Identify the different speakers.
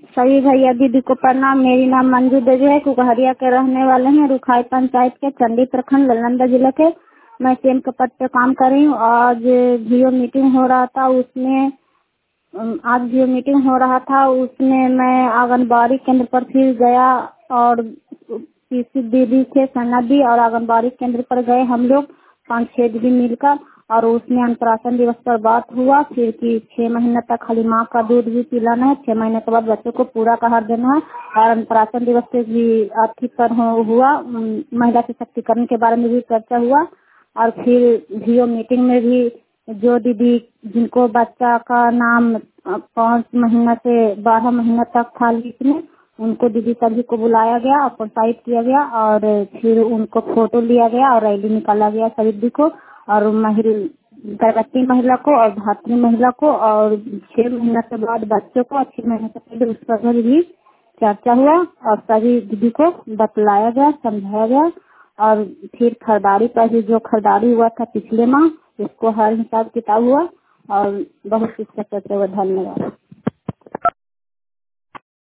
Speaker 1: सभी भैया दीदी को प्रणाम। मेरी नाम मंजू देवी है। कुकहरिया के रहने वाले हैं, रुखाई पंचायत के, चंडी प्रखंड, नालंदा जिले के। मैं सेम कपट पे काम कर रही हूँ। आज जियो मीटिंग हो रहा था, उसमें मैं आंगनबाड़ी केंद्र पर फिर गया और पीसी दीदी थे, सन्ना और आंगनबाड़ी केंद्र पर गए हम लोग 5-6 दीदी मिलकर, और उसमें अन्नप्राशन दिवस पर बात हुआ। फिर कि 6 महीने तक खाली माँ का दूध भी पिलाना है, 6 महीने के बाद बच्चों को पूरा का आहार देना है, और अन्नप्राशन दिवस पे भी अति पर हुआ। महिला सशक्तिकरण के बारे में भी चर्चा हुआ। और फिर जियो मीटिंग में भी जो दीदी जिनको बच्चा का नाम 5 महीना से 12 महीना तक था लिस्ट में, उनको दीदी सभी को बुलाया गया और प्रोत्साहित किया गया, और फिर उनको फोटो लिया गया और रैली निकाला गया सभी दीदी को, और गर्भवती महिला को और धात्री महिला को, और 6 महीना के बाद बच्चों को, 6 महीने से पहले उस पर भी चर्चा हुआ और सभी दीदी को बतलाया गया, समझाया गया। और फिर खरीदारी पर भी जो खरीदारी हुआ था पिछले माह, उसको हर हिसाब किताब हुआ और बहुत कुछ चर्चा हुआ। धन्यवाद।